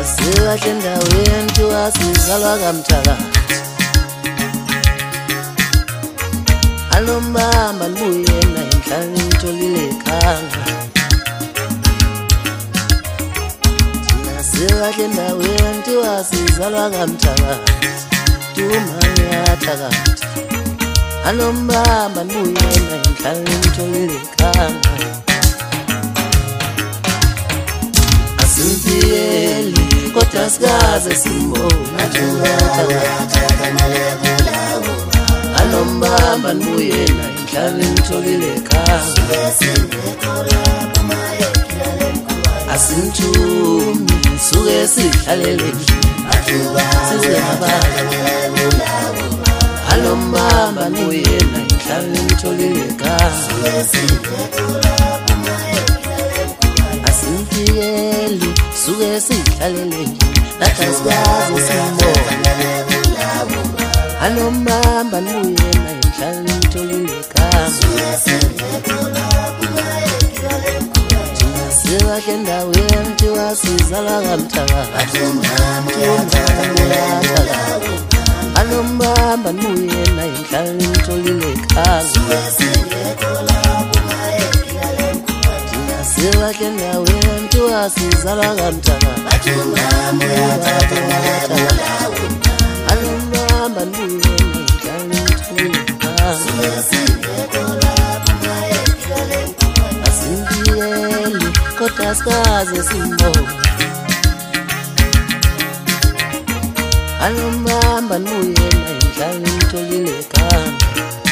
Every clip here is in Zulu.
Sikahle endaweni kuthiwa sizalwa kamthaka. Alombamba libuye yena enhlani ngitholile ekhanga. Sikahle endaweni kuthiwa sizalwa kamthaka. Tumanyathakatha alombamba libuye yena enhlani ngitholile ekhanga. Asimphiyeli kodwa sikaze simbone alombamba libuye yena enhlani ngitholile ekhanga. Asimthumi suke sidlalele alombamba libuye yena enhlani ngitholile ekhanga. Asimphiyeli suke sidlalele nathi asikaze simbone alombamba libuye yena enhlani ngitholile ekhanga. Sikahle endaweni kuthiwa sizalwa kamthaka. Alombamba libuye yena enhlani ngitholile ekhanga. Sikahle endaweni kuthiwa sizalwa kamthaka. Alombamba libuye yena enhlani ngitholile ekhanga. Asimphiyeli kodwa sikaze simbone alombamba libuye yena enhlani ngitholile ekhanga.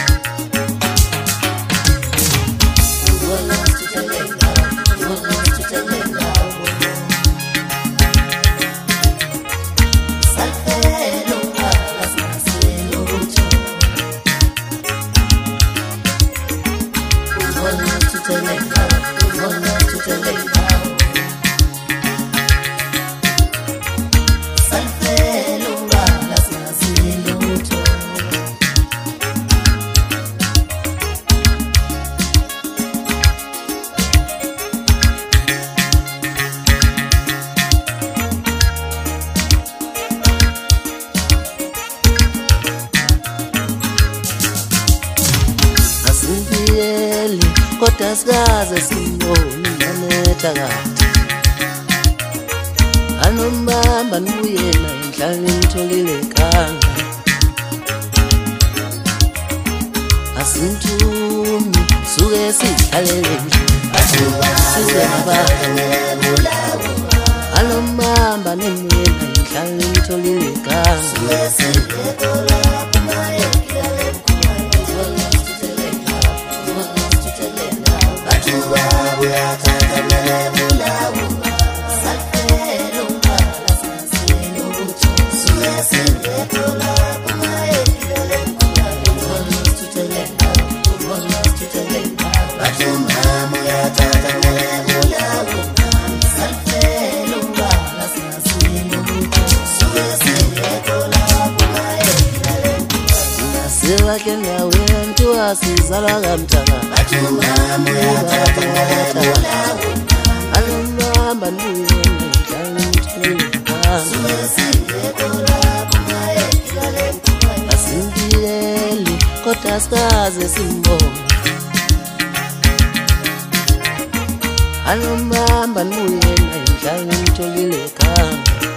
Asimphiyeli kodwa sikaze simbone nanethakatha alombamba libuye yena enhlani ngitholile ekhanga. Asimthumi suke sidlalele alombamba libuye yena enhlani ngitholile ekhanga. Sikahle endaweni kuthiwa sizalwa kamthaka. Alombamba libuye yena enhlani ngitholile ekhanga. Asimphiyeli kodwa sikaze simbone alombamba libuye yena enhlani ngitholile ekhanga.